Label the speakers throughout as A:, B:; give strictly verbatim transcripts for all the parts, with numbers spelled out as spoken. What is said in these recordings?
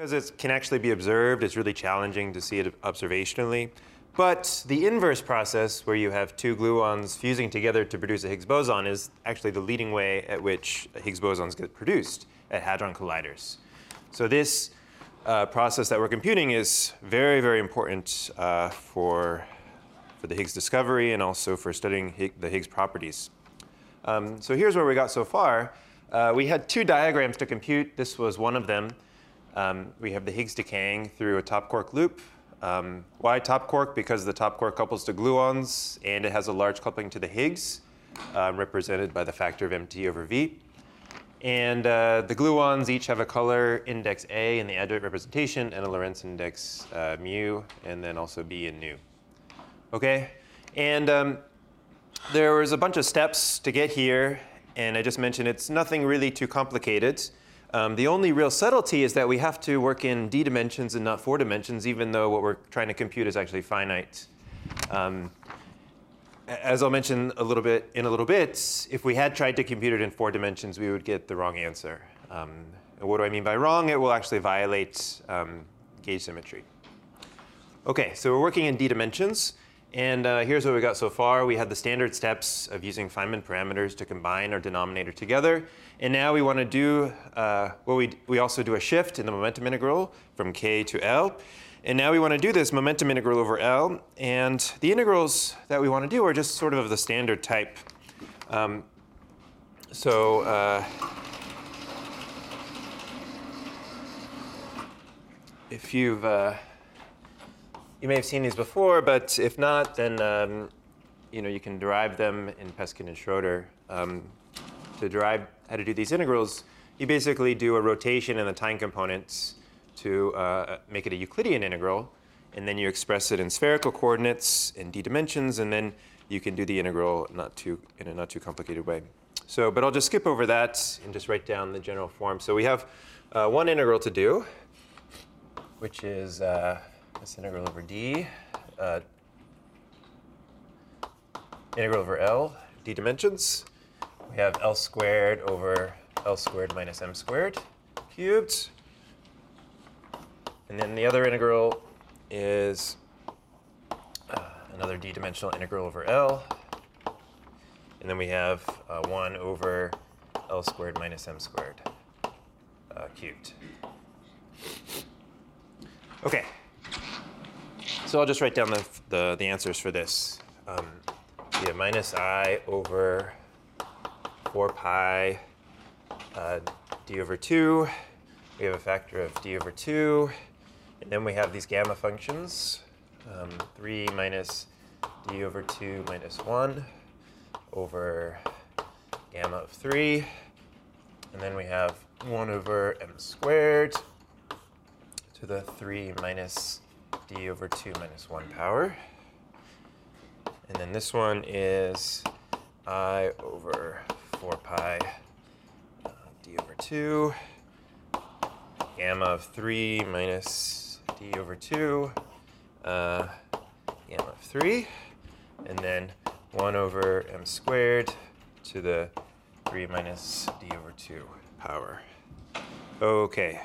A: Because it can actually be observed, it's really challenging to see it observationally. But the inverse process, where you have two gluons fusing together to produce a Higgs boson, is actually the leading way at which Higgs bosons get produced at hadron colliders. So this uh, process that we're computing is very, very important uh, for, for the Higgs discovery and also for studying Higgs, the Higgs properties. Um, so here's where we got so far. Uh, we had two diagrams to compute. This was one of them. Um, we have the Higgs decaying through a top quark loop. Um, why top quark? Because the top quark couples to gluons, and it has a large coupling to the Higgs, uh, represented by the factor of M T over V. And uh, the gluons each have a color index A in the adjoint representation and a Lorentz index uh, mu, and then also B and nu. Okay? And um, there was a bunch of steps to get here, and I just mentioned it's nothing really too complicated. Um, the only real subtlety is that we have to work in d dimensions and not four dimensions, even though what we're trying to compute is actually finite. Um, as I'll mention a little bit in a little bit, if we had tried to compute it in four dimensions, we would get the wrong answer. Um, and what do I mean by wrong? It will actually violate um, gauge symmetry. OK, so we're working in d dimensions. And uh, here's what we got so far. We had the standard steps of using Feynman parameters to combine our denominator together. And now we want to do, uh, well, we, we also do a shift in the momentum integral from k to L. And now we want to do this momentum integral over L. And the integrals that we want to do are just sort of of the standard type. Um, so uh, if you've, uh, you may have seen these before, but if not, then um, you know, you can derive them in Peskin and Schroeder. Um, to derive how to do these integrals, you basically do a rotation in the time components to uh, make it a Euclidean integral, and then you express it in spherical coordinates in d dimensions, and then you can do the integral not too, in a not too complicated way. So, but I'll just skip over that and just write down the general form. So we have uh, one integral to do, which is uh, this integral over d, uh, integral over L, d dimensions. We have L squared over L squared minus m squared cubed. And then the other integral is uh, another d-dimensional integral over L. And then we have uh, one over L squared minus m squared uh, cubed. OK. So I'll just write down the, the, the answers for this. Um, we have minus I over four pi uh, d over two. We have a factor of d over two. And then we have these gamma functions, um, three minus d over two minus one over gamma of three. And then we have one over m squared to the three minus d over two minus one power. And then this one is I over four pi uh, d over two, gamma of three minus d over two, uh, gamma of three, and then one over m squared to the three minus d over two power. OK.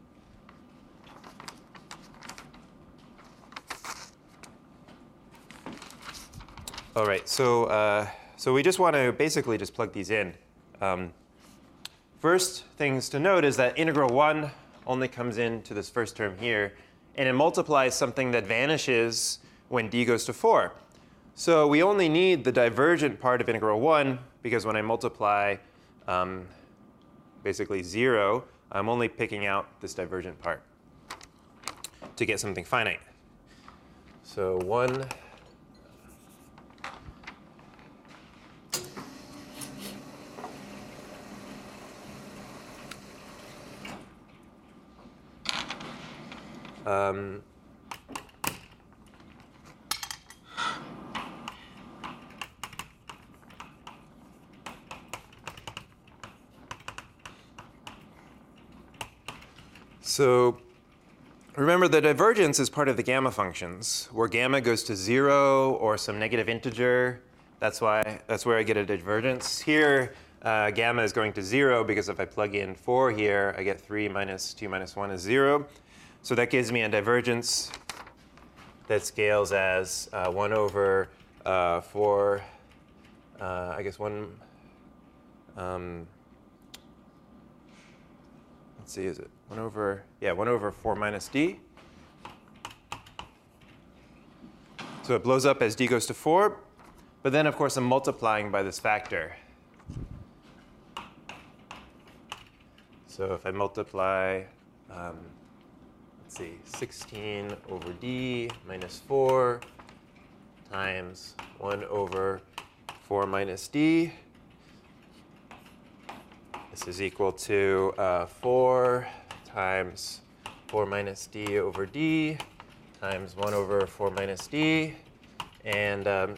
A: All right, so, uh, so we just want to basically just plug these in. Um, first things to note is that integral one only comes into this first term here, and it multiplies something that vanishes when d goes to four. So we only need the divergent part of integral one, because when I multiply um, basically zero, I'm only picking out this divergent part to get something finite. So one Um, so remember, the divergence is part of the gamma functions, where gamma goes to zero or some negative integer. That's why that's where I get a divergence. Here, uh, gamma is going to zero, because if I plug in four here, I get three minus two minus one is zero. So that gives me a divergence that scales as uh, one over uh, four, uh, I guess one, um, let's see, is it one over, yeah, one over four minus d. So it blows up as d goes to four. But then, of course, I'm multiplying by this factor. So if I multiply, um, let's see, sixteen over d minus four times one over four minus d, this is equal to uh, four times four minus d over d times one over four minus d. And um,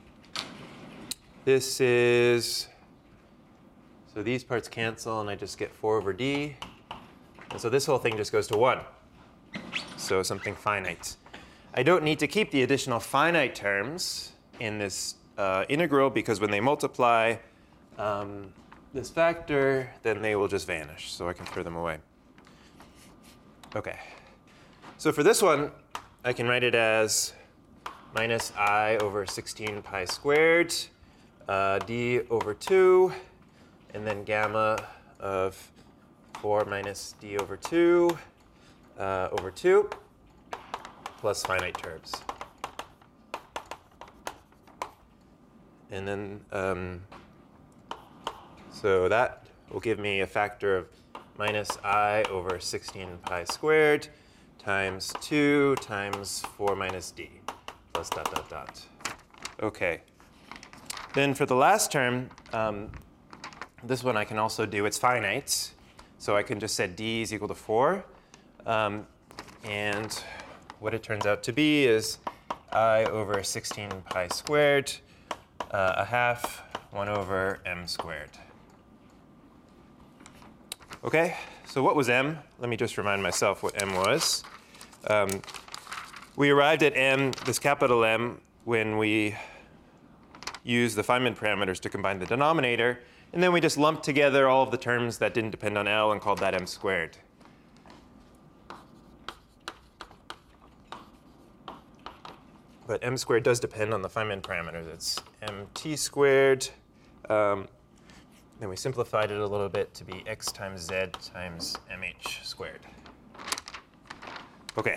A: this is, so these parts cancel, and I just get four over d. And so this whole thing just goes to one. So something finite. I don't need to keep the additional finite terms in this uh, integral, because when they multiply um, this factor, then they will just vanish. So I can throw them away. OK. So for this one, I can write it as minus I over sixteen pi squared, uh, d over two, and then gamma of four minus d over two uh, over two, plus finite terms. And then, um, so that will give me a factor of minus I over sixteen pi squared times two times four minus d, plus dot, dot, dot. OK. Then for the last term, um, this one I can also do. It's finite. So I can just set d is equal to four. Um, and what it turns out to be is I over sixteen pi squared, uh, a half, one over m squared. OK, so what was m? Let me just remind myself what m was. Um, we arrived at m, this capital M, when we used the Feynman parameters to combine the denominator. And then we just lumped together all of the terms that didn't depend on L and called that m squared. But m squared does depend on the Feynman parameters. It's mt squared. Um, then we simplified it a little bit to be x times z times mh squared. OK.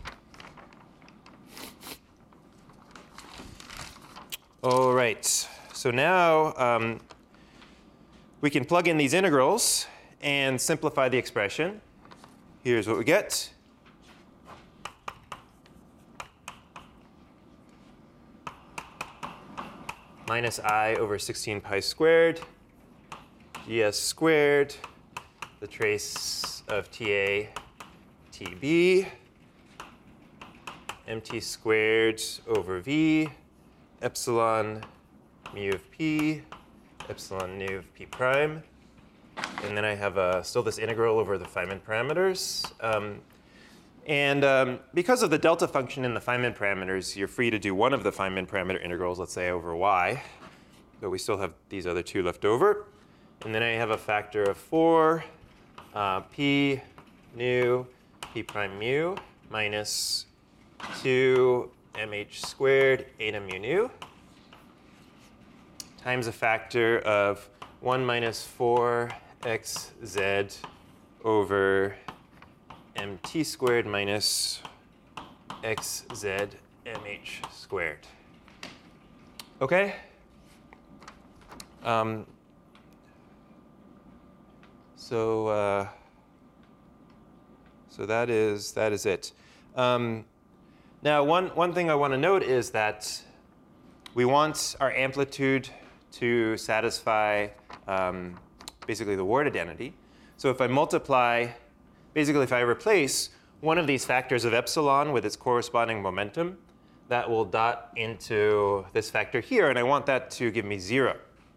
A: All right. So now um, we can plug in these integrals and simplify the expression. Here's what we get. Minus I over sixteen pi squared, gs squared, the trace of Ta, Tb, mt squared over v, epsilon mu of p, epsilon nu of p prime. And then I have uh, still this integral over the Feynman parameters. Um, and um, because of the delta function in the Feynman parameters, you're free to do one of the Feynman parameter integrals, let's say over y. But we still have these other two left over. And then I have a factor of four, uh, p nu p prime mu minus two mh squared eta mu nu times a factor of one minus four xz over mt squared minus xz mh squared. OK? Um, so uh, so that is that is it. Um, now, one one thing I want to note is that we want our amplitude to satisfy um, basically the word identity. So if I multiply, basically if I replace one of these factors of epsilon with its corresponding momentum, that will dot into this factor here, and I want that to give me zero.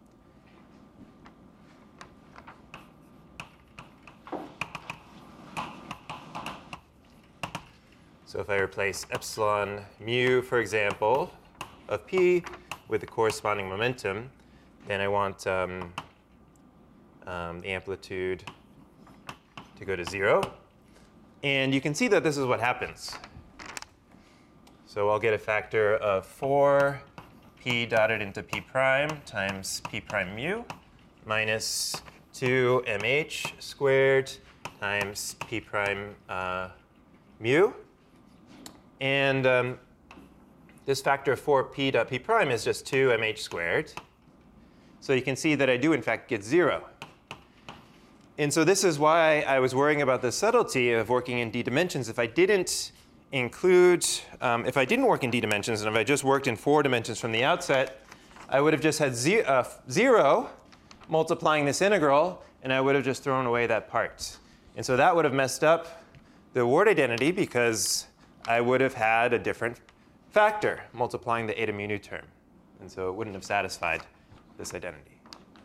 A: So if I replace epsilon mu, for example, of p with the corresponding momentum, then I want um, um, the amplitude to go to zero. And you can see that this is what happens. So I'll get a factor of four p dotted into p prime times p prime mu minus two mh squared times p prime uh, mu. And um, this factor of four p dot p prime is just two mh squared. So you can see that I do, in fact, get zero. And so this is why I was worrying about the subtlety of working in d dimensions. If I didn't include, um, if I didn't work in d dimensions, and if I just worked in four dimensions from the outset, I would have just had ze uh, zero multiplying this integral, and I would have just thrown away that part. And so that would have messed up the word identity, because I would have had a different factor multiplying the eta mu nu term. And so it wouldn't have satisfied this identity.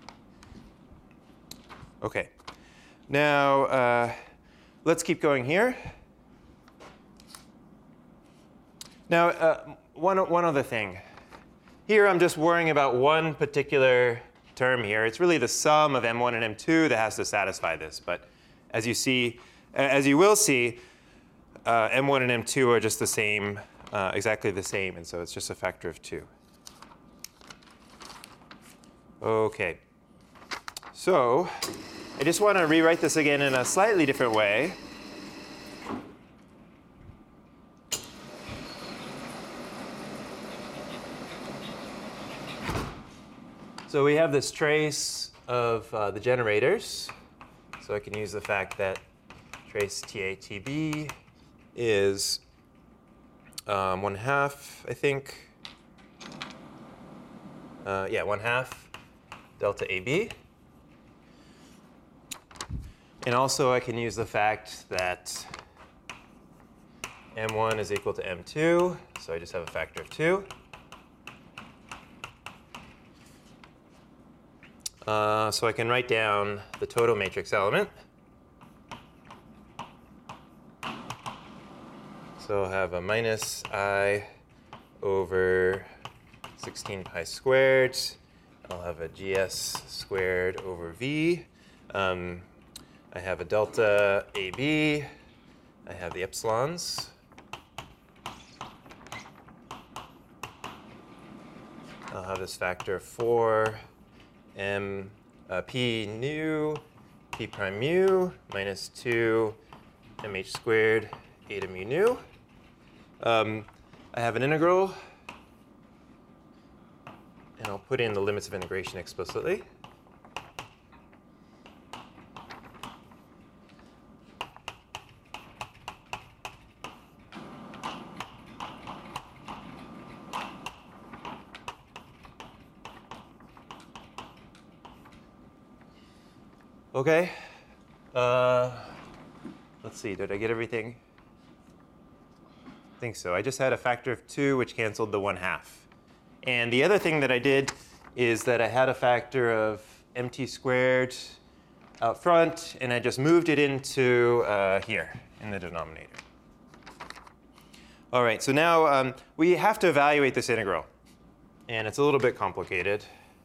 A: OK. Now, uh, let's keep going here. Now, uh, one, one other thing. Here, I'm just worrying about one particular term here. It's really the sum of m one and m two that has to satisfy this. But as you see, as you will see, uh, m one and m two are just the same, uh, exactly the same. And so it's just a factor of two. OK. So I just want to rewrite this again in a slightly different way. So we have this trace of uh, the generators. So I can use the fact that trace T A T B is um, one half, I think. Uh, yeah, one half delta A B. And also I can use the fact that m one is equal to m two. So I just have a factor of two. Uh, so I can write down the total matrix element. So I'll have a minus I over sixteen pi squared. I'll have a G S squared over V. Um, I have a delta A B. I have the epsilons. I'll have this factor of four m uh, p nu p prime mu minus two mh squared eta mu nu. Um, I have an integral, and I'll put in the limits of integration explicitly. OK. Uh, let's see. Did I get everything? I think so. I just had a factor of two, which canceled the one half. And the other thing that I did is that I had a factor of mt squared out front, and I just moved it into uh, here in the denominator. All right. So now um, we have to evaluate this integral. And it's a little bit complicated.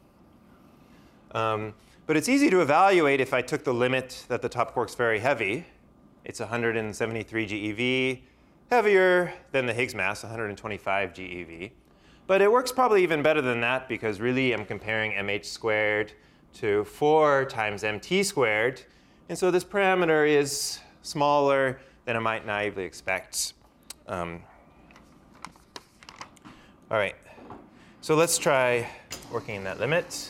A: Um, But it's easy to evaluate if I took the limit that the top quark's very heavy. It's one hundred seventy-three GeV, heavier than the Higgs mass, one hundred twenty-five GeV. But it works probably even better than that, because really I'm comparing mh squared to four times mt squared. And so this parameter is smaller than I might naively expect. Um, all right. So let's try working in that limit.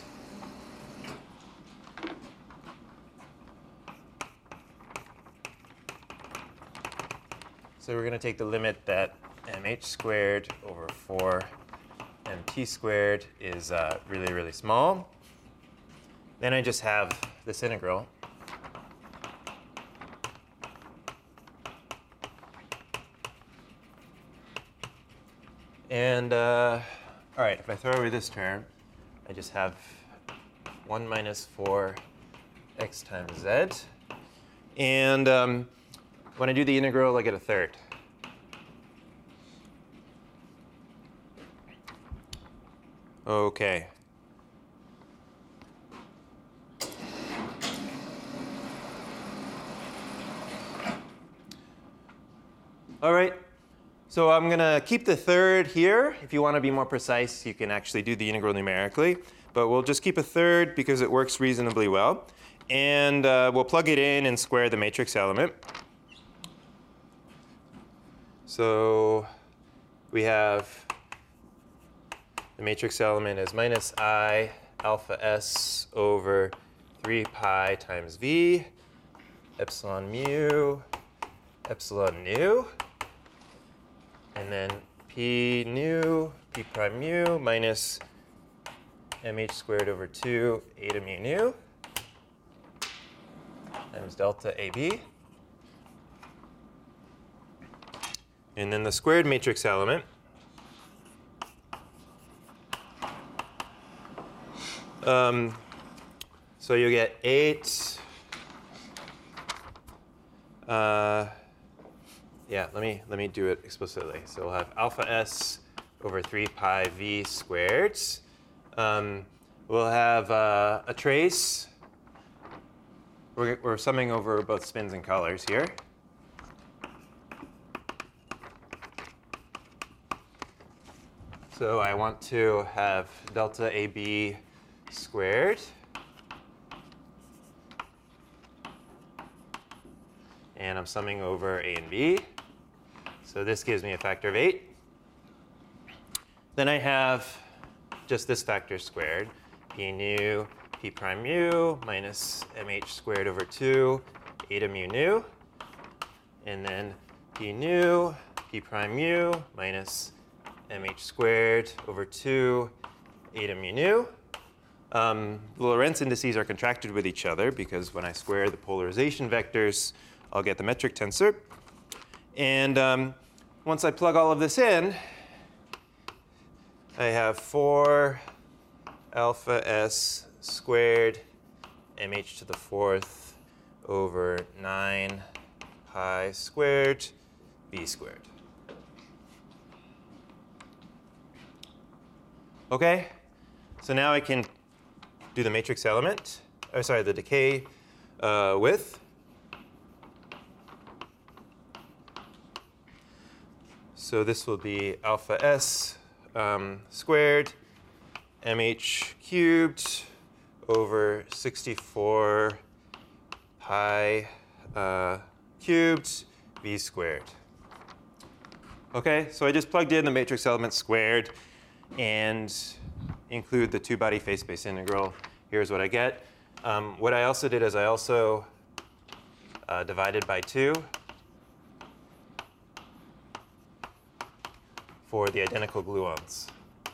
A: So we're going to take the limit that mh squared over four mt squared is uh, really, really small. Then I just have this integral. And uh, all right, if I throw away this term, I just have one minus four x times z. And um, when I do the integral, I get a third. OK. All right. So I'm going to keep the third here. If you want to be more precise, you can actually do the integral numerically. But we'll just keep a third because it works reasonably well. And uh, we'll plug it in and square the matrix element. So we have the matrix element is minus I alpha s over three pi times v, epsilon mu, epsilon nu, and then p nu, p prime mu minus mh squared over two eta mu nu times delta ab. And then the squared matrix element um, so you get eight uh, yeah let me let me do it explicitly. So we'll have alpha s over three pi v squared. Um, we'll have uh, a trace. We're, we're summing over both spins and colors here. So I want to have delta A B squared. And I'm summing over A and B. So this gives me a factor of eight. Then I have just this factor squared, p nu, p prime mu minus mh squared over two, eta mu nu. And then p nu, p prime mu minus mh squared over two, eta mu nu. Um, the Lorentz indices are contracted with each other because when I square the polarization vectors, I'll get the metric tensor. And um, once I plug all of this in, I have four alpha s squared mh to the fourth over nine pi squared v squared. Okay, so now I can do the matrix element, or sorry, the decay uh, width. So this will be alpha s um, squared mh cubed over sixty-four pi uh, cubed v squared. Okay, so I just plugged in the matrix element squared and include the two-body phase space integral. Here's what I get. Um, what I also did is I also uh, divided by two for the identical gluons.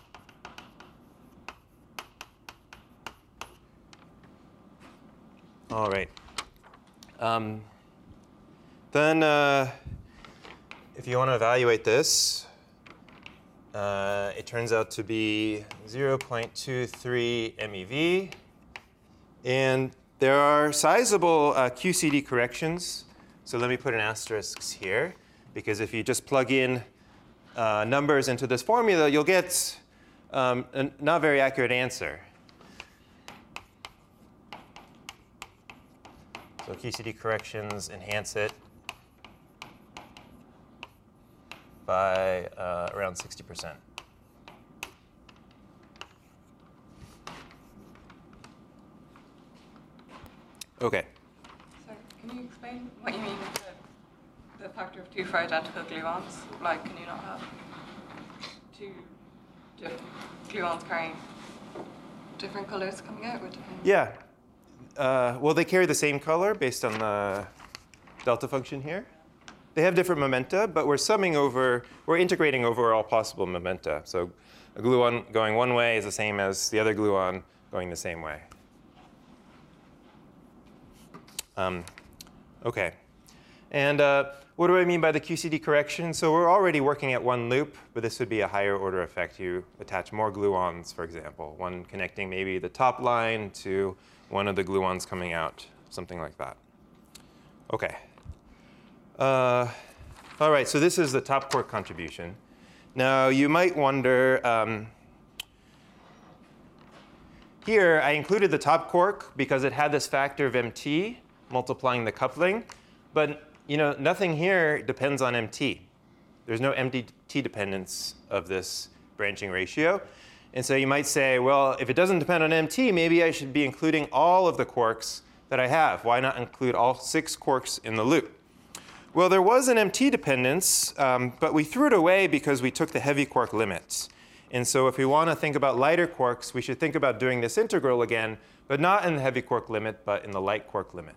A: All right. Um, then uh, if you want to evaluate this, Uh, it turns out to be zero point two three MeV. And there are sizable uh, Q C D corrections. So let me put an asterisk here, because if you just plug in uh, numbers into this formula, you'll get um, a not very accurate answer. So Q C D corrections enhance it by uh, around sixty percent. Okay.
B: So can you explain what you mean with the, the factor of two for identical gluons? Like, can you not have two different gluons carrying different colors coming out with different?
A: Yeah. Uh, well, they carry the same color based on the delta function here. They have different momenta, but we're summing over, we're integrating over all possible momenta. So a gluon going one way is the same as the other gluon going the same way. Um, okay. And uh, what do I mean by the Q C D correction? So we're already working at one loop, but this would be a higher order effect. You attach more gluons, for example, one connecting maybe the top line to one of the gluons coming out, something like that. Okay. Uh, all right, so this is the top quark contribution. Now, you might wonder, um, here I included the top quark because it had this factor of M T multiplying the coupling, but you know, nothing here depends on M T. There's no M T dependence of this branching ratio. And so you might say, well, if it doesn't depend on M T, maybe I should be including all of the quarks that I have. Why not include all six quarks in the loop? Well, there was an M T dependence, um, but we threw it away because we took the heavy quark limits. And so if we want to think about lighter quarks, we should think about doing this integral again, but not in the heavy quark limit, but in the light quark limit.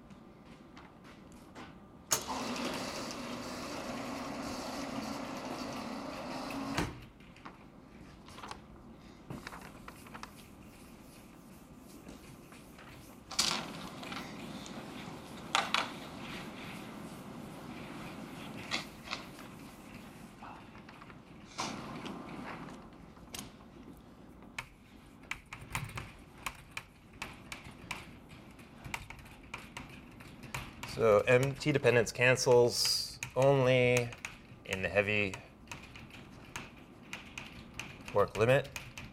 A: So M T dependence cancels only in the heavy quark limit.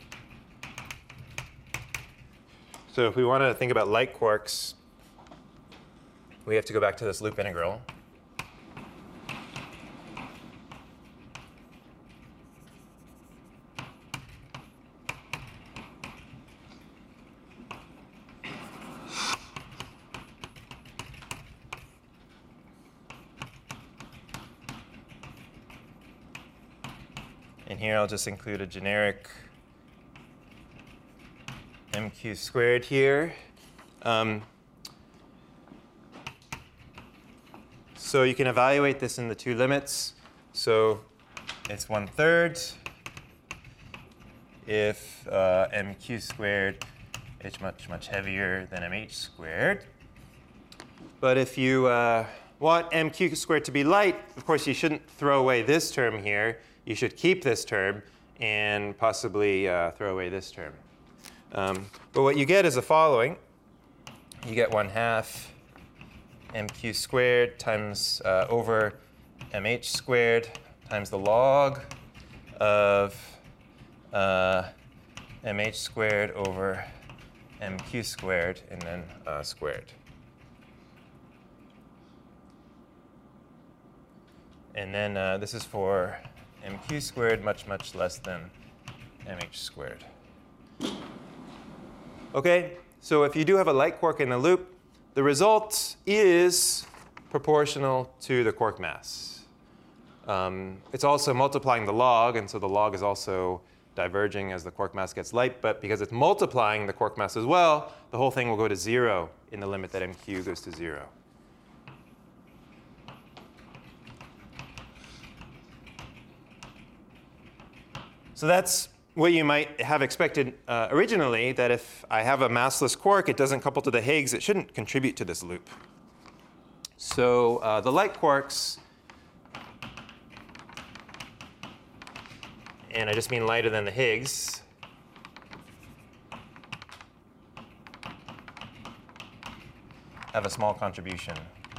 A: So if we want to think about light quarks, we have to go back to this loop integral. And here I'll just include a generic M Q squared here. Um, so you can evaluate this in the two limits. So it's one third if uh, M Q squared is much, much heavier than M H squared. But if you uh, want M Q squared to be light, of course you shouldn't throw away this term here. You should keep this term and possibly uh, throw away this term. Um, but what you get is the following. You get one half M Q squared times uh, over M H squared times the log of uh, M H squared over M Q squared and then uh, squared. And then uh, this is for M Q squared much, much less than M H squared. OK, so if you do have a light quark in the loop, the result is proportional to the quark mass. Um, it's also multiplying the log, and so the log is also diverging as the quark mass gets light. But because it's multiplying the quark mass as well, the whole thing will go to zero in the limit that M Q goes to zero. So that's what you might have expected uh, originally, that if I have a massless quark, it doesn't couple to the Higgs, it shouldn't contribute to this loop. So uh, the light quarks, and I just mean lighter than the Higgs, have a small contribution.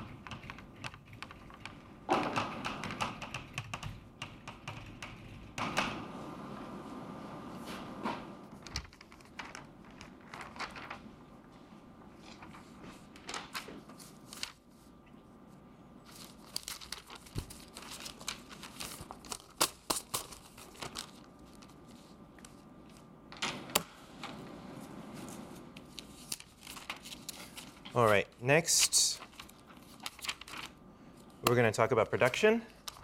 A: All right, next, we're going to talk about production.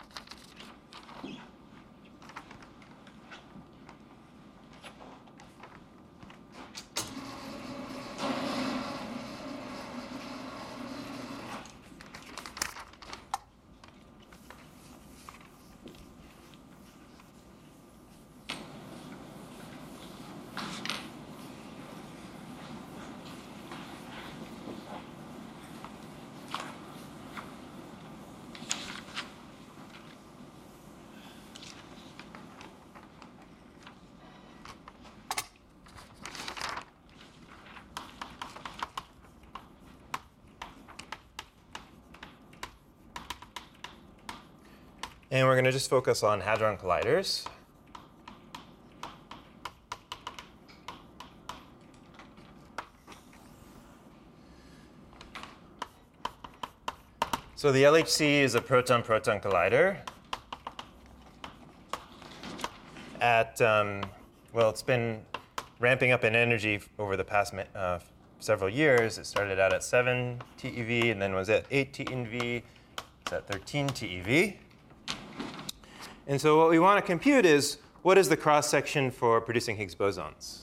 A: And we're going to just focus on hadron colliders. So the L H C is a proton-proton collider. at, um, well, it's been ramping up in energy over the past uh, several years. It started out at seven T E V and then was at eight T E V. It's at thirteen T E V. And so what we want to compute is, what is the cross-section for producing Higgs bosons?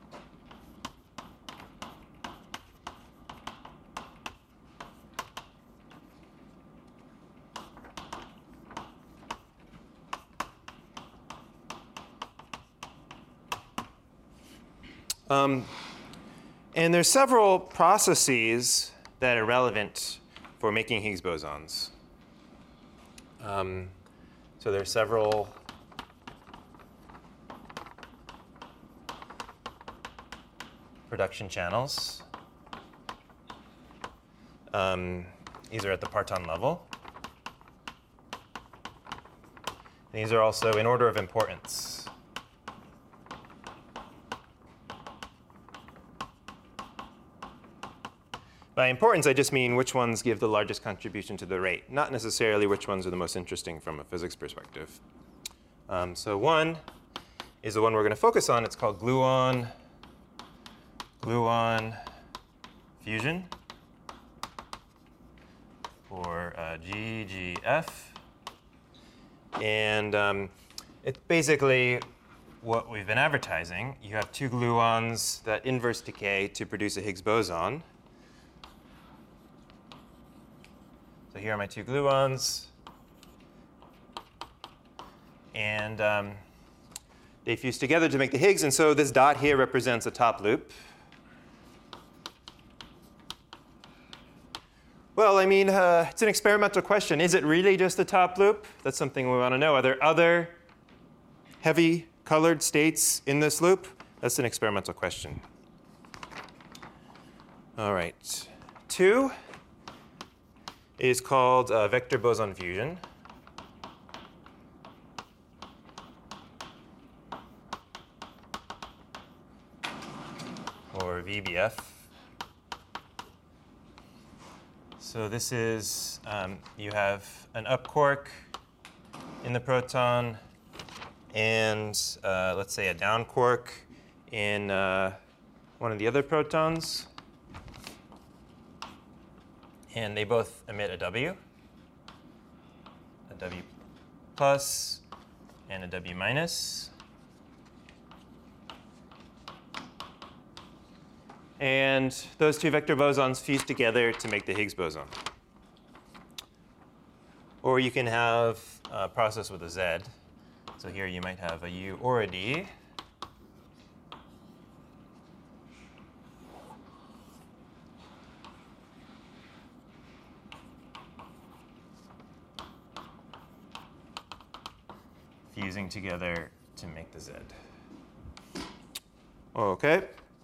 A: Um, and there's several processes that are relevant for making Higgs bosons. Um, so there's several production channels. Um, these are at the parton level. These are also in order of importance. By importance, I just mean which ones give the largest contribution to the rate, not necessarily which ones are the most interesting from a physics perspective. Um, so one is the one we're going to focus on. It's called gluon, gluon fusion, or uh, G G F. And um, it's basically what we've been advertising. You have two gluons that inverse decay to produce a Higgs boson. So here are my two gluons. And um, they fuse together to make the Higgs. And so this dot here represents a top loop. Well, I mean, uh, it's an experimental question. Is it really just a top loop? That's something we want to know. Are there other heavy colored states in this loop? That's an experimental question. All right. Two is called uh, vector boson fusion. Or V B F. So this is, um, you have an up quark in the proton and uh, let's say a down quark in uh, one of the other protons. And they both emit a W, a W plus and a W minus. And those two vector bosons fuse together to make the Higgs boson. Or you can have a process with a Z. So here you might have a U or a D. Fusing together to make the Z. Okay.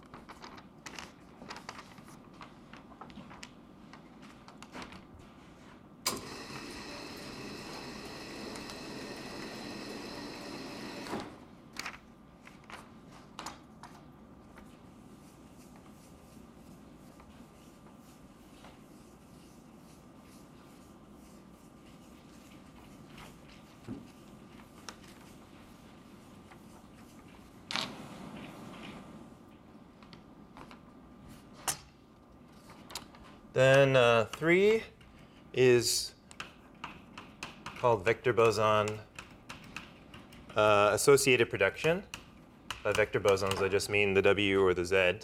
A: Then uh, three is called vector boson uh, associated production. By vector bosons, I just mean the W or the Z.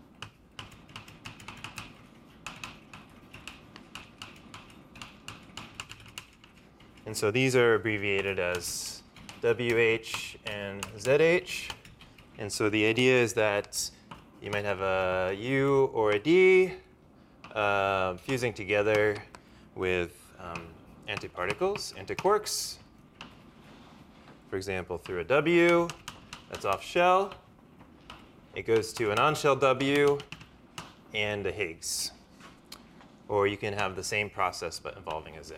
A: And so these are abbreviated as W H and Z H. And so the idea is that you might have a U or a D Uh, fusing together with um, antiparticles, antiquarks. For example, through a W that's off shell, it goes to an on-shell W and a Higgs. Or you can have the same process but involving a Z.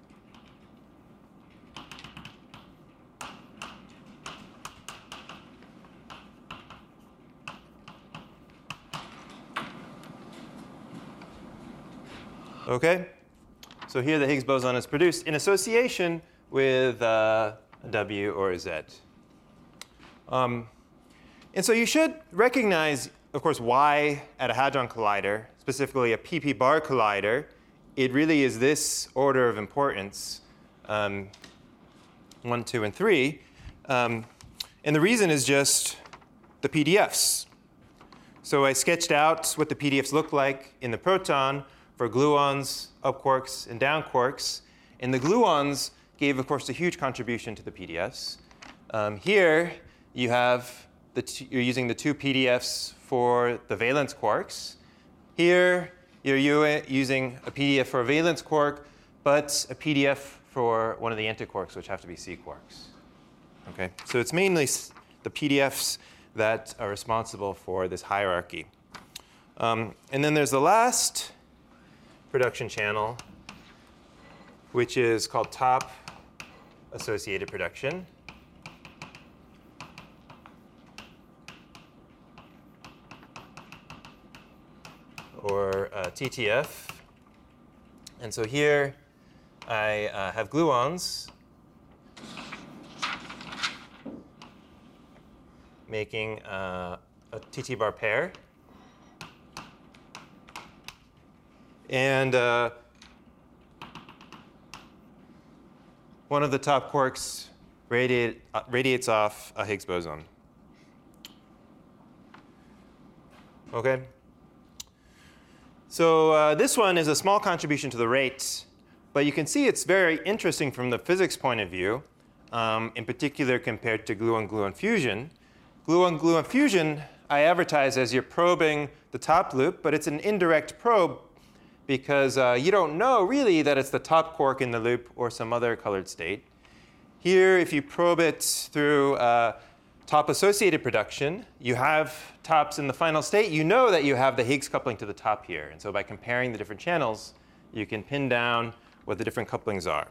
A: Okay, so here the Higgs boson is produced in association with uh, a W or a Z. Um, and so you should recognize, of course, why at a Hadron Collider, specifically a P P bar collider, it really is this order of importance, um, one, two, and three. Um, and the reason is just the P D Fs. So I sketched out what the P D Fs look like in the proton for gluons, up quarks, and down quarks. And the gluons gave, of course, a huge contribution to the P D Fs. Um, here, you have the t you're using the two P D Fs for the valence quarks. Here, you're using a P D F for a valence quark, but a P D F for one of the antiquarks, which have to be C quarks. Okay, so it's mainly the P D Fs that are responsible for this hierarchy. Um, and then there's the last production channel, which is called top associated production. Or uh, T T F. And so here I uh, have gluons making uh, a T T bar pair. And uh, one of the top quarks radiate, uh, radiates off a Higgs boson. Okay? So uh, this one is a small contribution to the rate, but you can see it's very interesting from the physics point of view, um, in particular compared to gluon-gluon fusion. Gluon-gluon fusion, I advertise as you're probing the top loop, but it's an indirect probe because uh, you don't know really that it's the top quark in the loop or some other colored state. Here, if you probe it through uh, top associated production, you have tops in the final state. You know that you have the Higgs coupling to the top here. And so by comparing the different channels, you can pin down what the different couplings are.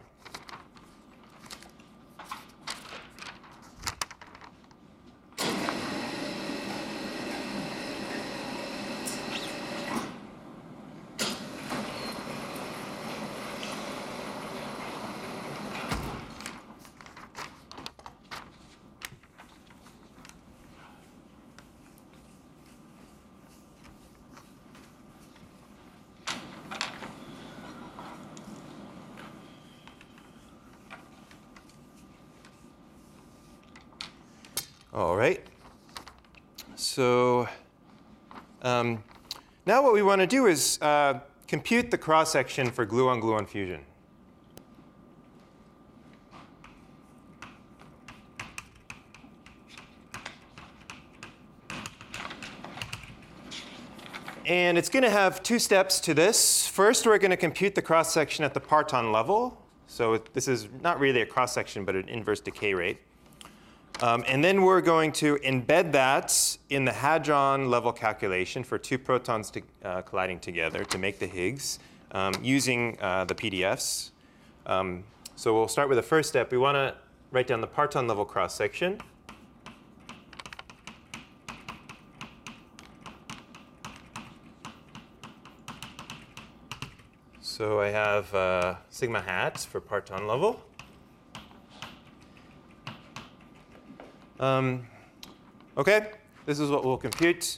A: All right. So um, now what we want to do is uh, compute the cross-section for gluon-gluon fusion. And it's going to have two steps to this. First, we're going to compute the cross-section at the parton level. So this is not really a cross-section, but an inverse decay rate. Um, and then we're going to embed that in the hadron level calculation for two protons to, uh, colliding together to make the Higgs um, using uh, the P D Fs. Um, so we'll start with the first step. We want to write down the parton level cross-section. So I have uh, sigma hat for parton level. Um, OK, this is what we'll compute.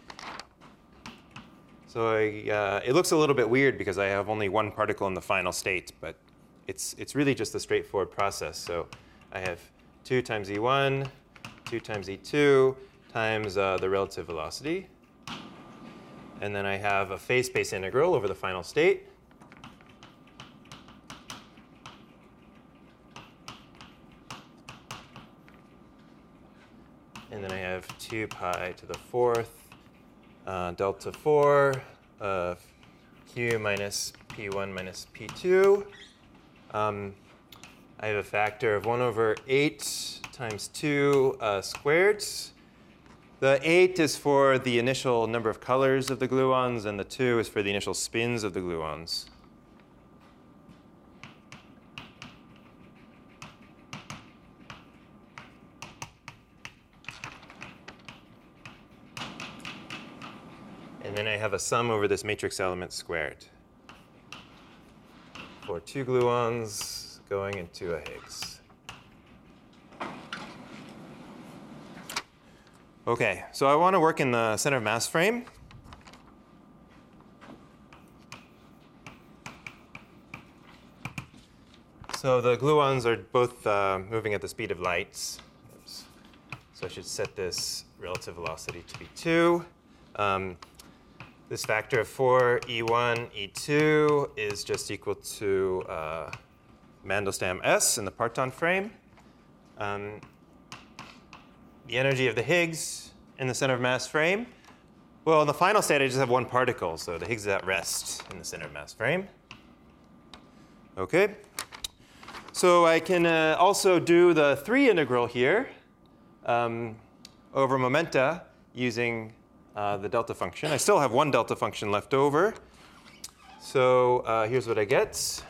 A: So I, uh, it looks a little bit weird because I have only one particle in the final state, but it's, it's really just a straightforward process. So I have two times E one, two times E two, times uh, the relative velocity. And then I have a phase space integral over the final state. And then I have two pi to the fourth uh, delta four of q minus p one minus p two. Um, I have a factor of one over eight times two uh, squared. The eight is for the initial number of colors of the gluons, and the two is for the initial spins of the gluons. And then I have a sum over this matrix element squared for two gluons going into a Higgs. Okay, so I want to work in the center of mass frame. So the gluons are both uh, moving at the speed of light. Oops. So I should set this relative velocity to be two. Um, this factor of four, E one, E two is just equal to uh, Mandelstam S in the parton frame. Um, the energy of the Higgs in the center of mass frame. Well, in the final state, I just have one particle, so the Higgs is at rest in the center of mass frame. Okay. So I can uh, also do the three integral here um, over momenta using uh, the delta function. I still have one delta function left over. So uh, here's what I get.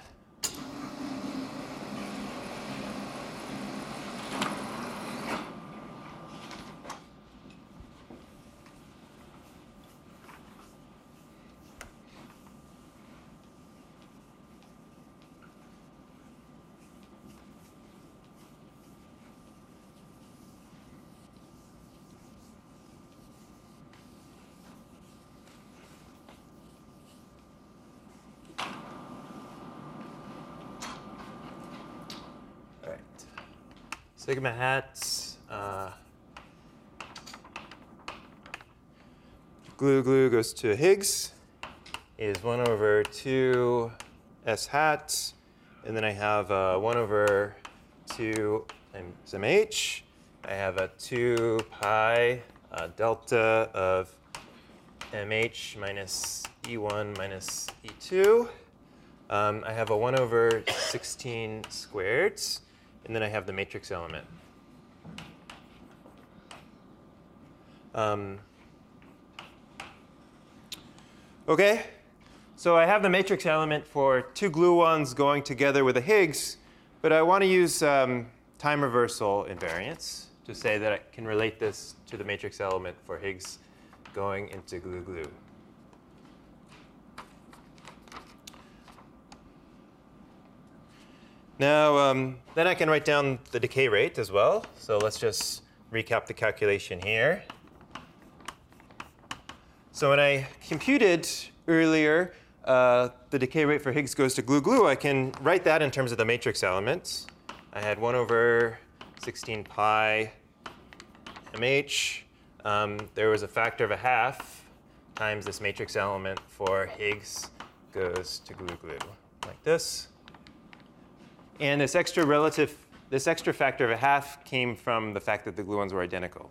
A: Sigma hat, uh, glue glue goes to Higgs, is one over two S hat, and then I have uh, one over two times M H. I have a two pi uh, delta of M H minus E one minus E two. Um, I have a one over sixteen squared. And then I have the matrix element. Um, okay, so I have the matrix element for two gluons going together with a Higgs, but I want to use um, time reversal invariance to say that I can relate this to the matrix element for Higgs going into glue-glue. Now, um, then I can write down the decay rate as well. So let's just recap the calculation here. So when I computed earlier uh, the decay rate for Higgs goes to glue-glue, I can write that in terms of the matrix elements. I had one over sixteen pi M H. Um, there was a factor of a half times this matrix element for Higgs goes to glue-glue, like this. And this extra relative, this extra factor of a half came from the fact that the gluons were identical.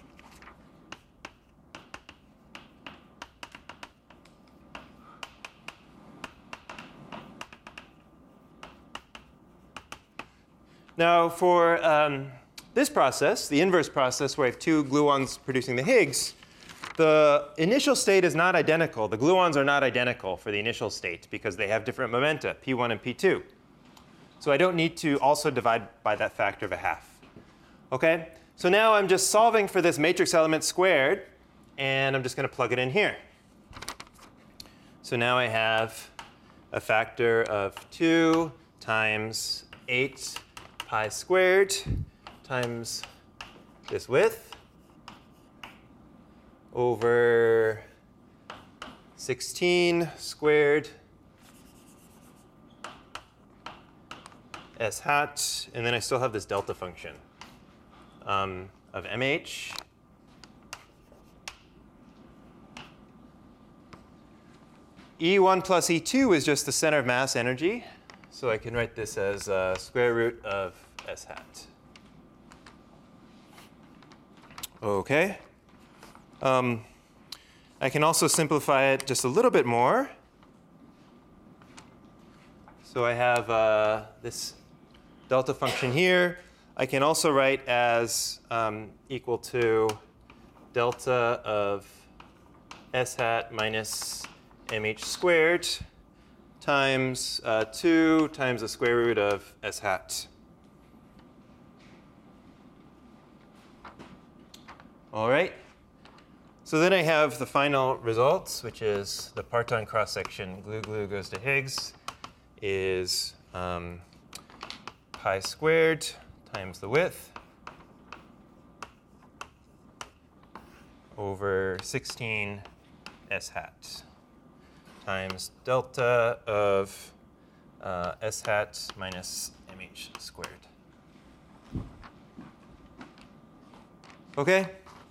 A: Now, for um, this process, the inverse process, where I have two gluons producing the Higgs, the initial state is not identical. The gluons are not identical for the initial state because they have different momenta, P one and P two. So I don't need to also divide by that factor of a half. Okay? So now I'm just solving for this matrix element squared, and I'm just going to plug it in here. So now I have a factor of two times eight pi squared times this width over sixteen squared S hat, and then I still have this delta function um, of M H. E one plus E two is just the center of mass energy, so I can write this as uh, square root of S hat. Okay. Um, I can also simplify it just a little bit more. So I have uh, this delta function here. I can also write as um, equal to delta of S hat minus M H squared times uh, two times the square root of S hat. All right. So then I have the final results, which is the parton cross-section glue-glue goes to Higgs is um, pi squared times the width over sixteen s hat times delta of uh, s hat minus mh squared. Okay?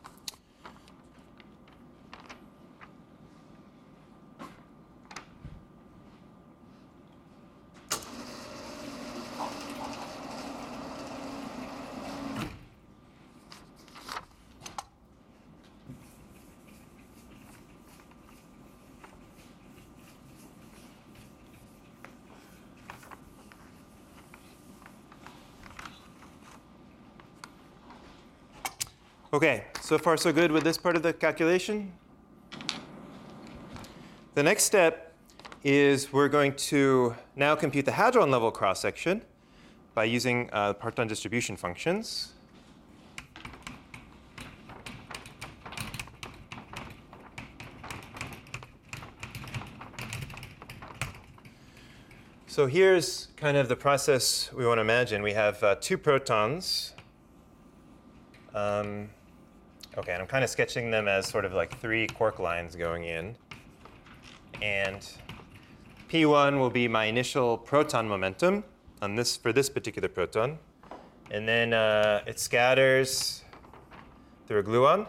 A: Okay, so far so good with this part of the calculation. The next step is we're going to now compute the hadron level cross-section by using uh, parton distribution functions. So here's kind of the process we want to imagine. We have uh, two protons. Um, Okay, and I'm kind of sketching them as sort of like three quark lines going in. And P one will be my initial proton momentum on this, for this particular proton. And then uh, it scatters through a gluon.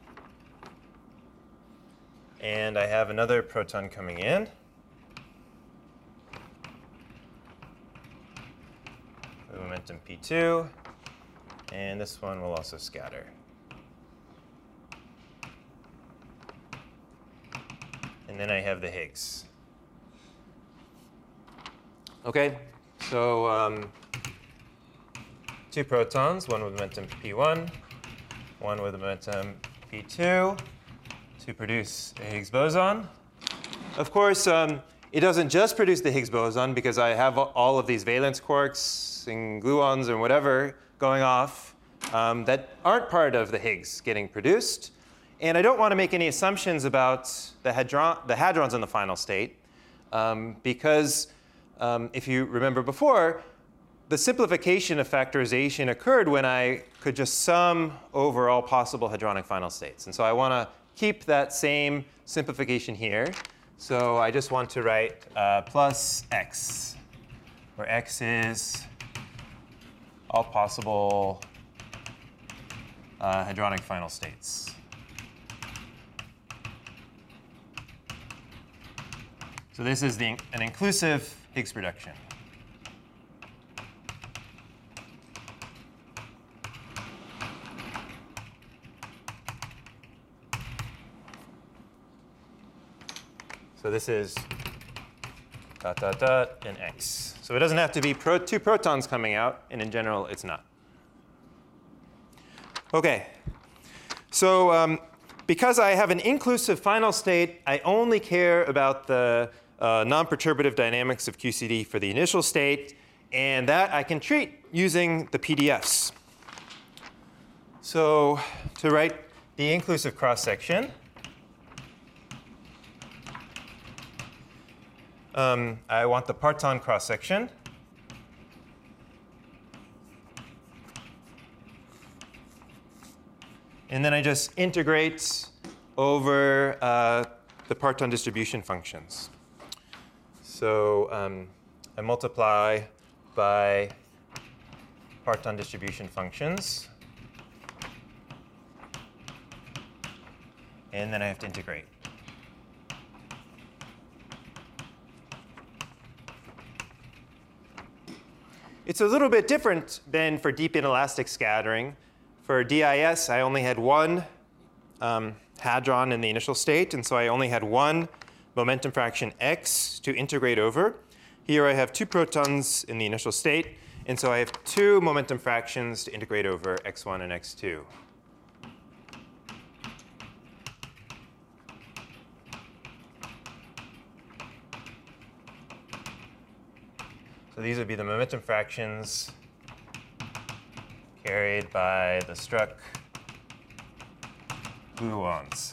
A: And I have another proton coming in. The momentum P two. And this one will also scatter. And then I have the Higgs. Okay, so um, two protons, one with momentum P one, one with momentum P two, to produce a Higgs boson. Of course, um, it doesn't just produce the Higgs boson because I have all of these valence quarks and gluons and whatever going off um, that aren't part of the Higgs getting produced. And I don't want to make any assumptions about the, hadron, the hadrons in the final state, um, because um, if you remember before, the simplification of factorization occurred when I could just sum over all possible hadronic final states. And so I want to keep that same simplification here. So I just want to write uh, plus x, where x is all possible uh, hadronic final states. So this is the, an inclusive Higgs production. So this is dot, dot, dot, and x. So it doesn't have to be pro two protons coming out, and in general, it's not. OK. So um, because I have an inclusive final state, I only care about the uh, non-perturbative dynamics of Q C D for the initial state. And that I can treat using the P D Fs. So to write the inclusive cross-section, um, I want the parton cross-section. And then I just integrate over uh, the parton distribution functions. So um, I multiply by parton distribution functions. And then I have to integrate. It's a little bit different than for deep inelastic scattering. For D I S, I only had one um, hadron in the initial state, and so I only had one momentum fraction x to integrate over. Here I have two protons in the initial state, and so I have two momentum fractions to integrate over, x one and x two. So these would be the momentum fractions carried by the struck gluons.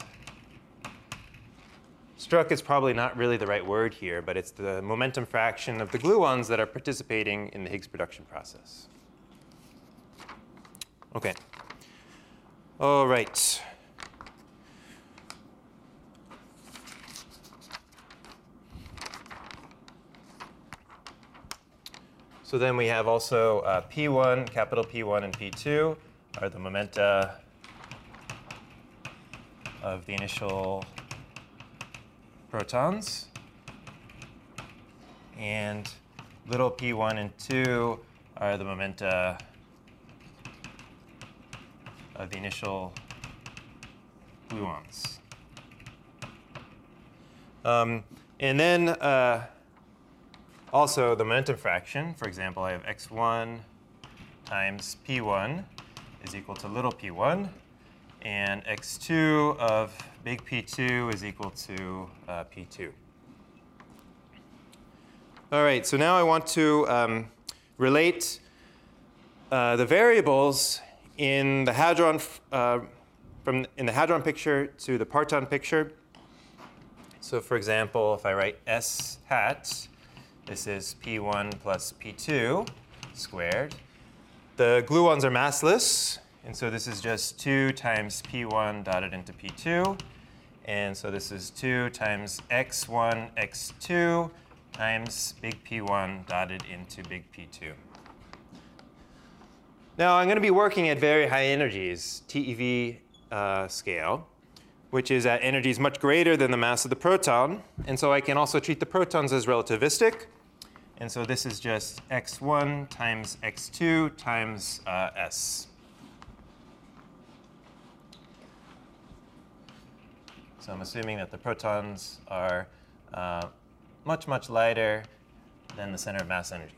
A: Struck is probably not really the right word here, but it's the momentum fraction of the gluons that are participating in the Higgs production process. OK. All right. So then we have also uh, P one, capital P one and P two are the momenta of the initial protons. And little p one and two are the momenta of the initial gluons. Um, and then uh, also the momentum fraction. For example, I have x one times p one is equal to little p one, and x two of big P two is equal to uh, P two. All right, so now I want to um, relate uh, the variables in the hadron uh, from in the hadron picture to the parton picture. So for example, if I write S hat, this is P one plus P two squared. The gluons are massless, and so this is just two times P one dotted into P two. And so this is two times x one, x two times big P one dotted into big P two. Now I'm going to be working at very high energies, T eV uh, scale, which is at energies much greater than the mass of the proton. And so I can also treat the protons as relativistic. And so this is just x one times x two times uh, s. So I'm assuming that the protons are uh, much, much lighter than the center of mass energy.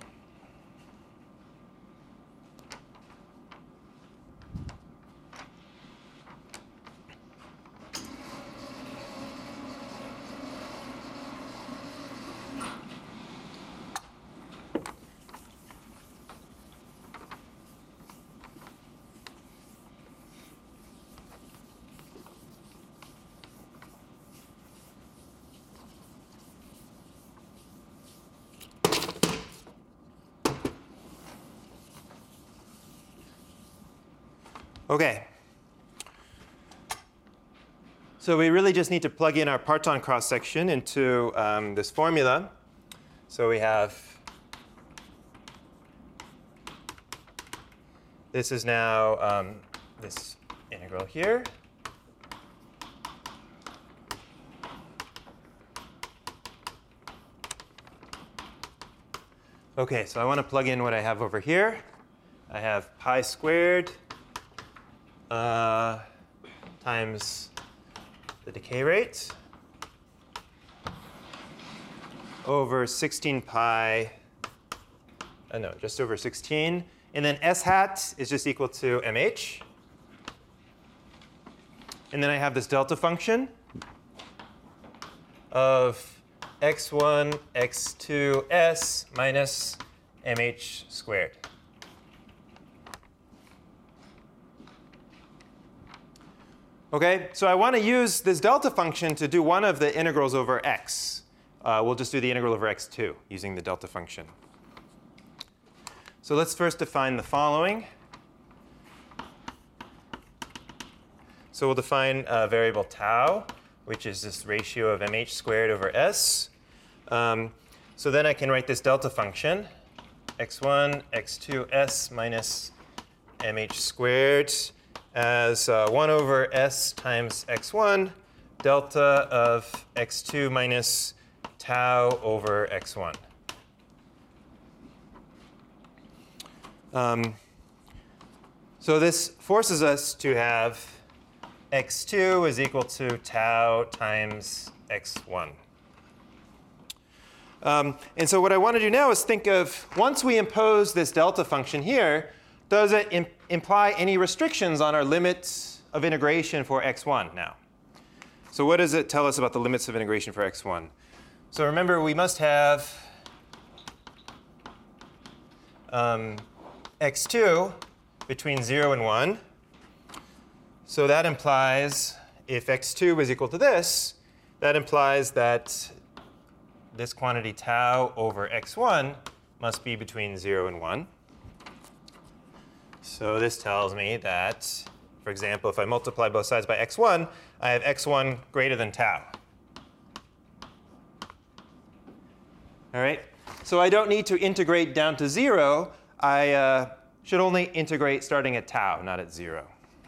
A: OK. So we really just need to plug in our parton cross-section into um, this formula. So we have, this is now um, this integral here. OK, so I want to plug in what I have over here. I have pi squared Uh, times the decay rate over sixteen pi, uh, no, just over sixteen. And then S hat is just equal to M H. And then I have this delta function of x one, x two, s minus M H squared. OK, so I want to use this delta function to do one of the integrals over x. Uh, we'll just do the integral over x two using the delta function. So let's first define the following. So we'll define a variable tau, which is this ratio of M H squared over s. Um, so then I can write this delta function, x one, x two, s minus M H squared, as uh, one over s times x one, delta of x two minus tau over x one. Um, so this forces us to have x two is equal to tau times x one. Um, and so what I want to do now is think of, once we impose this delta function here, does it imp imply any restrictions on our limits of integration for x one now? So what does it tell us about the limits of integration for x one? So remember, we must have um, x two between zero and one. So that implies if x two is equal to this, that implies that this quantity tau over x one must be between zero and one. So this tells me that, for example, if I multiply both sides by x one, I have x one greater than tau. All right? So I don't need to integrate down to zero. I uh, should only integrate starting at tau, not at zero.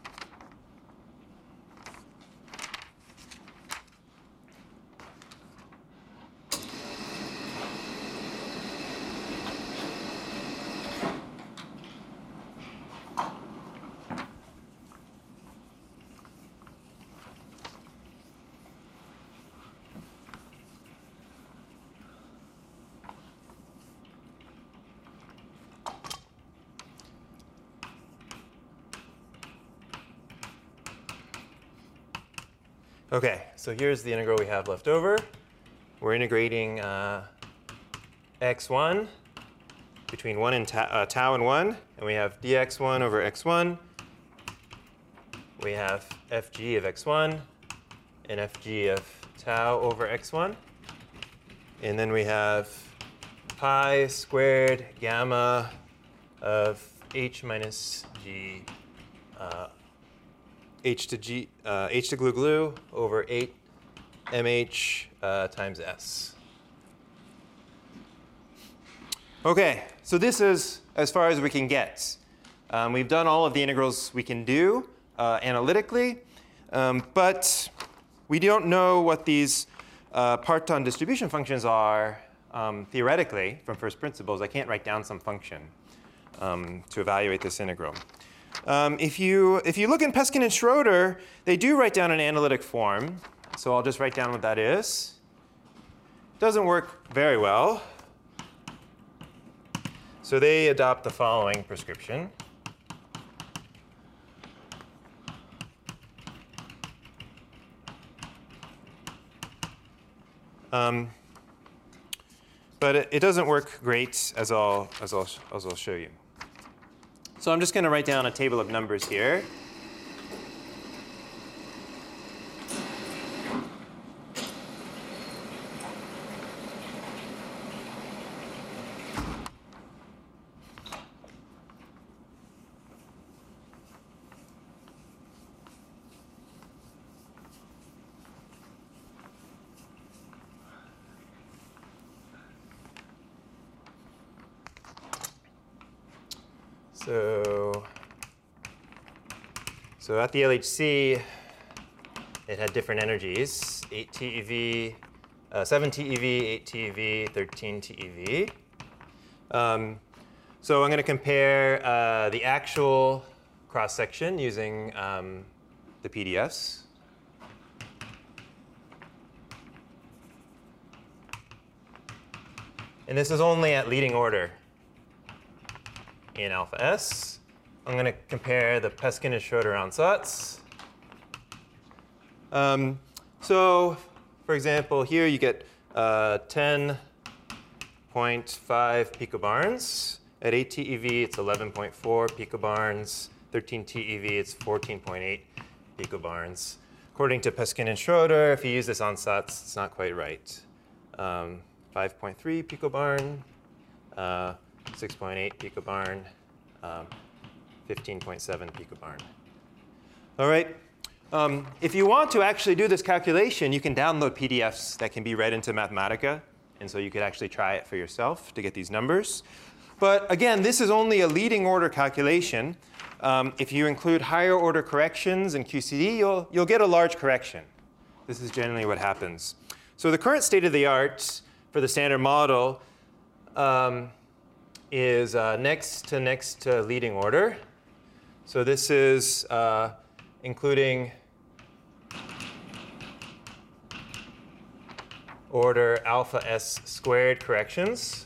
A: OK, so here's the integral we have left over. We're integrating uh, x one between one and ta uh, tau and one. And we have d x one over x one. We have f g of x one and f g of tau over x one. And then we have pi squared gamma of h minus g uh, h to g uh, h to glue glue over eight mh uh, times s. OK, so this is as far as we can get. Um, we've done all of the integrals we can do uh, analytically, um, but we don't know what these uh, Parton distribution functions are um, theoretically from first principles. I can't write down some function um, to evaluate this integral. Um, if you if you look in Peskin and Schroeder, they do write down an analytic form. So I'll just write down what that is. Doesn't work very well. So they adopt the following prescription. Um, but it, it doesn't work great, as I'll as I'll as I'll show you. So I'm just going to write down a table of numbers here. So, so at the L H C, it had different energies, eight T E V, uh, seven T E V, eight T E V, thirteen T E V. Um, so I'm going to compare uh, the actual cross-section using um, the P D Fs. And this is only at leading order in alpha S. I'm going to compare the Peskin and Schroeder ansatz. Um, so, for example, here you get uh, ten point five picobarns. At eight T E V, it's eleven point four picobarns. thirteen T E V, it's fourteen point eight picobarns. According to Peskin and Schroeder, if you use this ansatz, it's not quite right. Um, five point three picobarn. Uh, six point eight picobarn, um, fifteen point seven picobarn. All right. Um, if you want to actually do this calculation, you can download P D Fs that can be read into Mathematica. And so you could actually try it for yourself to get these numbers. But again, this is only a leading order calculation. Um, if you include higher order corrections in Q C D, you'll, you'll get a large correction. This is generally what happens. So the current state of the art for the standard model um, is uh, next to next to leading order. So this is uh, including order alpha S squared corrections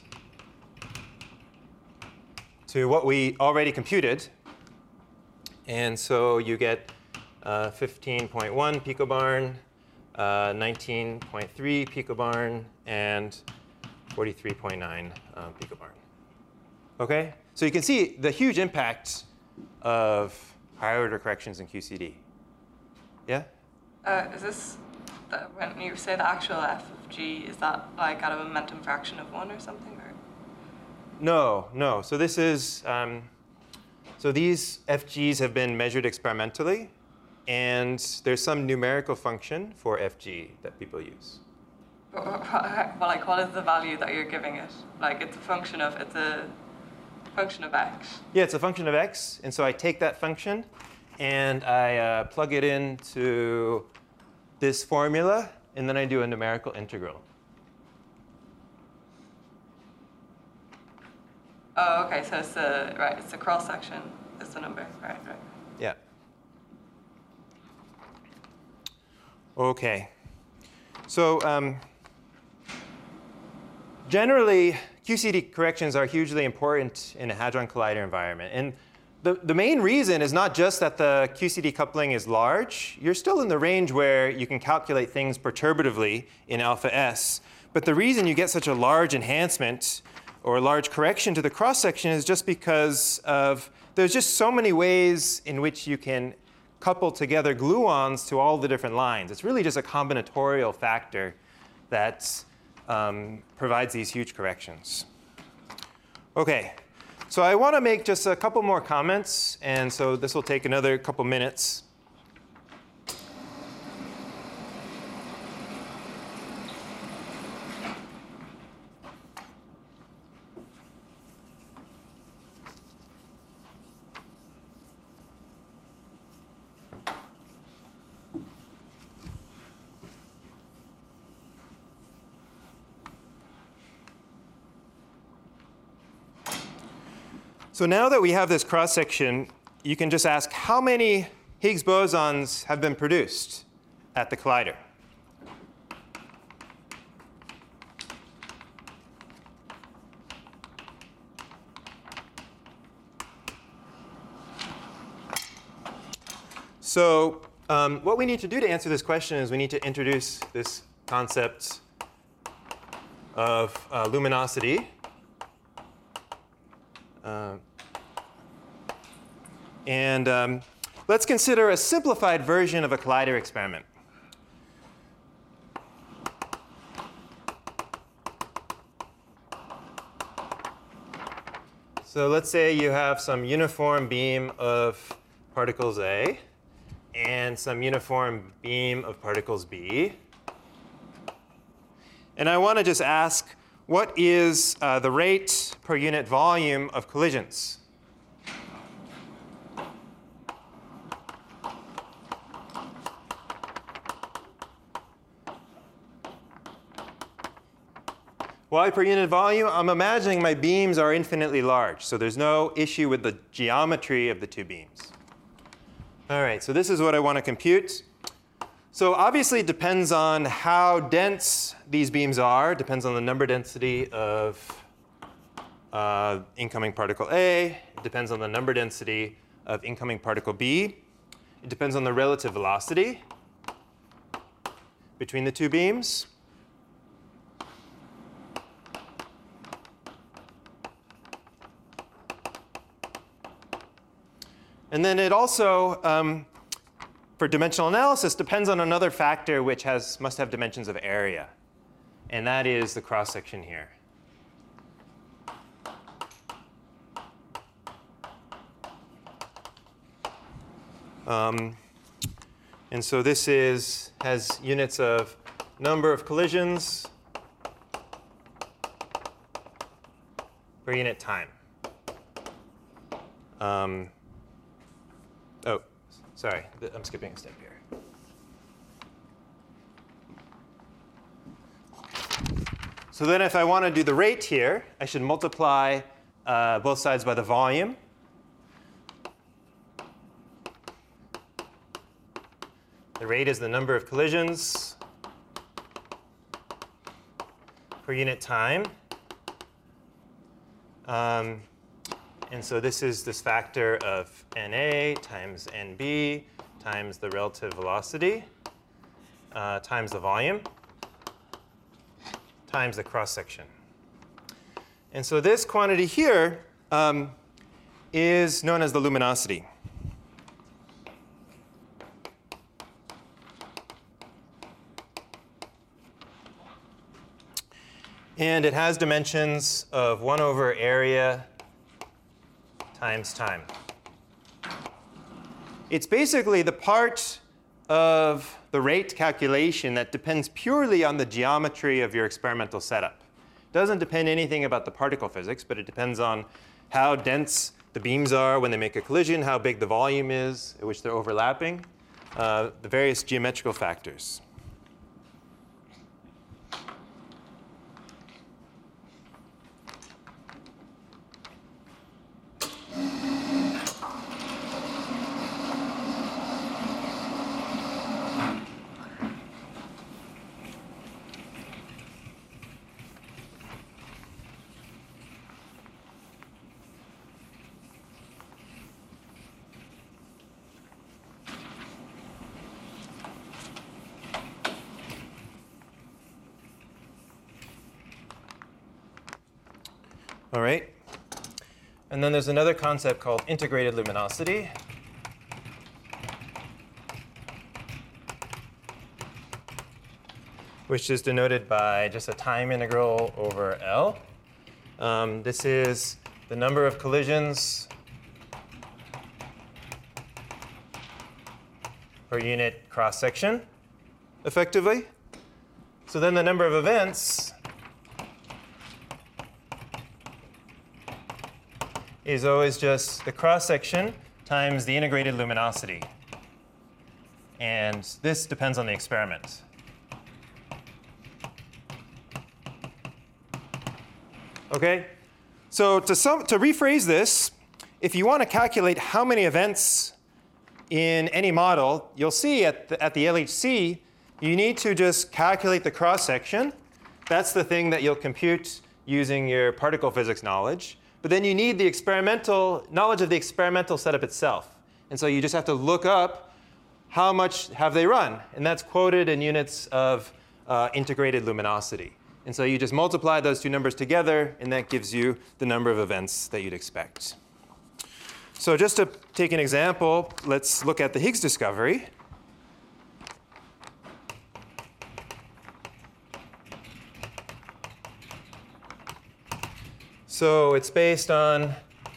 A: to what we already computed. And so you get uh, fifteen point one picobarn, uh, nineteen point three picobarn, and forty-three point nine uh, picobarn. OK? So you can see the huge impact of higher order corrections in Q C D. Yeah?
B: Uh, is this, the, when you say the actual f of g, is that like at a momentum fraction of one or something? Or?
A: No, no. So this is, um, so these F Gs have been measured experimentally. And there's some numerical function for F G that people use.
B: well, like, what is the value that you're giving it? Like, it's a function of, it's a function of x.
A: Yeah, it's a function of x. And so I take that function, and I uh, plug it into this formula, and then I do a numerical integral.
B: Oh, OK. So it's the, right, it's the cross-section. It's the number. Right, right.
A: Yeah. OK. So um, generally, Q C D corrections are hugely important in a Hadron Collider environment. And the, the main reason is not just that the Q C D coupling is large. You're still in the range where you can calculate things perturbatively in alpha S. But the reason you get such a large enhancement or a large correction to the cross-section is just because of there's just so many ways in which you can couple together gluons to all the different lines. It's really just a combinatorial factor that um, provides these huge corrections. OK, so I want to make just a couple more comments. And so this will take another couple minutes. So now that we have this cross-section, you can just ask how many Higgs bosons have been produced at the collider. So um, what we need to do to answer this question is we need to introduce this concept of uh, luminosity. Uh, and um, let's consider a simplified version of a collider experiment. So let's say you have some uniform beam of particles A and some uniform beam of particles B. And I want to just ask, what is uh, the rate per unit volume of collisions? Why per unit volume? I'm imagining my beams are infinitely large, so there's no issue with the geometry of the two beams. All right, so this is what I want to compute. So obviously it depends on how dense these beams are. It depends on the number density of uh, incoming particle A. It depends on the number density of incoming particle B. It depends on the relative velocity between the two beams. And then it also, um, for dimensional analysis, depends on another factor which has, must have dimensions of area. And that is the cross-section here. Um, and so this is, has units of number of collisions per unit time. Um, oh, sorry, I'm skipping a step here. So then if I want to do the rate here, I should multiply uh, both sides by the volume. The rate is the number of collisions per unit time. Um, and so this is this factor of N A times N B times the relative velocity uh, times the volume times the cross-section. And so this quantity here um, is known as the luminosity. And it has dimensions of one over area times time. It's basically the part of the rate calculation that depends purely on the geometry of your experimental setup. It doesn't depend anything about the particle physics, but it depends on how dense the beams are when they make a collision, how big the volume is at which they're overlapping, uh, the various geometrical factors. All right. And then there's another concept called integrated luminosity. Which is denoted by just a time integral over L. Um, this is the number of collisions per unit cross-section, effectively. So then the number of events is always just the cross-section times the integrated luminosity. And this depends on the experiment. Okay? So to, sum, to rephrase this, if you want to calculate how many events in any model, you'll see at the, at the L H C, you need to just calculate the cross-section. That's the thing that you'll compute using your particle physics knowledge. But then you need the experimental knowledge of the experimental setup itself. And so you just have to look up how much have they run. And that's quoted in units of uh, integrated luminosity. And so you just multiply those two numbers together, and that gives you the number of events that you'd expect. So just to take an example, let's look at the Higgs discovery. So it's based on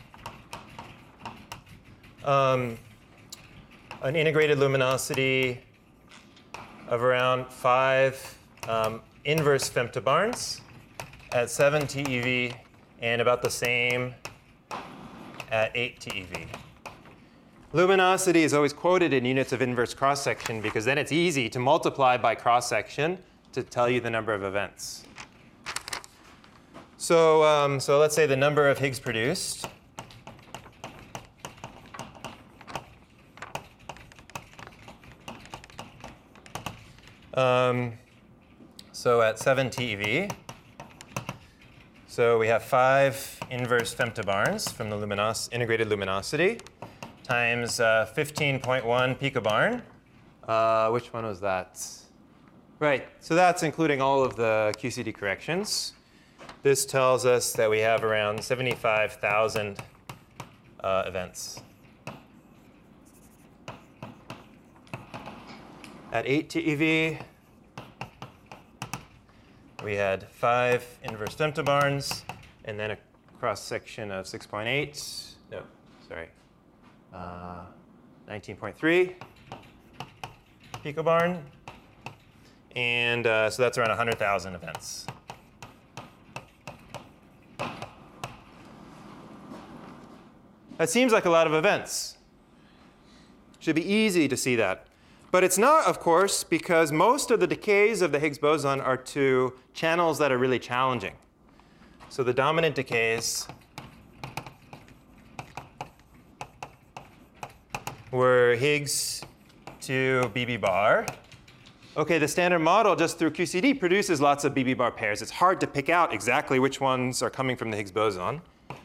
A: um, an integrated luminosity of around five um, inverse femtobarns at seven T E V and about the same at eight T E V. Luminosity is always quoted in units of inverse cross-section because then it's easy to multiply by cross-section to tell you the number of events. So, um, so let's say the number of Higgs produced um, so at seven T E V, so we have five inverse femtobarns from the luminos integrated luminosity times uh, fifteen point one picobarn. Uh, which one was that? Right, so that's including all of the Q C D corrections. This tells us that we have around seventy-five thousand uh, events. At eight T E V, we had five inverse femtobarns, and then a cross-section of six point eight. No, sorry, uh, nineteen point three picobarn. And uh, so that's around one hundred thousand events. That seems like a lot of events. Should be easy to see that. But it's not, of course, because most of the decays of the Higgs boson are to channels that are really challenging. So the dominant decays were Higgs to B B bar. OK, the standard model just through Q C D produces lots of B B bar pairs. It's hard to pick out exactly which ones are coming from the Higgs boson.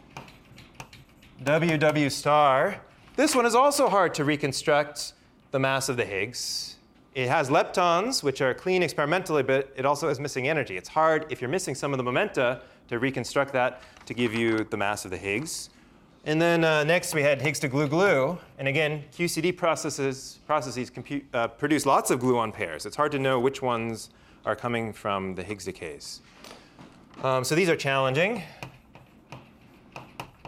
A: W W star. This one is also hard to reconstruct the mass of the Higgs. It has leptons, which are clean experimentally, but it also has missing energy. It's hard, if you're missing some of the momenta, to reconstruct that to give you the mass of the Higgs. And then uh, next we had Higgs to glue-glue. And again, Q C D processes, processes compute, uh, produce lots of gluon pairs. It's hard to know which ones are coming from the Higgs decays. Um, so these are challenging.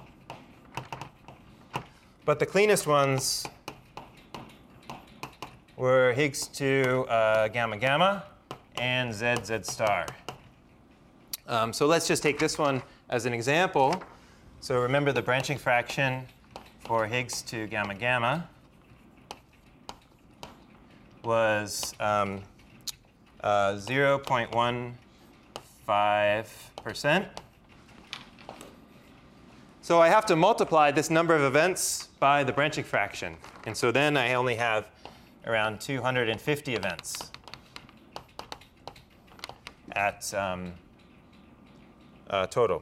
A: But the cleanest ones were Higgs two uh, gamma gamma and Z Z star. Um, so let's just take this one as an example. So remember the branching fraction for Higgs two gamma gamma was um, uh, zero point one five percent. So I have to multiply this number of events by the branching fraction. And so then I only have around two hundred fifty events at um, uh, total.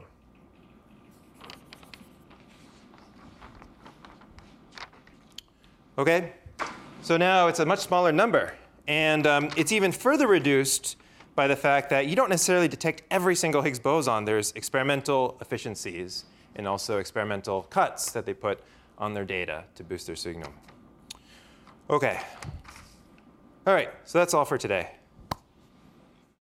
A: OK, so now it's a much smaller number. And um, it's even further reduced by the fact that you don't necessarily detect every single Higgs boson. There's experimental efficiencies and also experimental cuts that they put on their data to boost their signal. OK. All right, so that's all for today.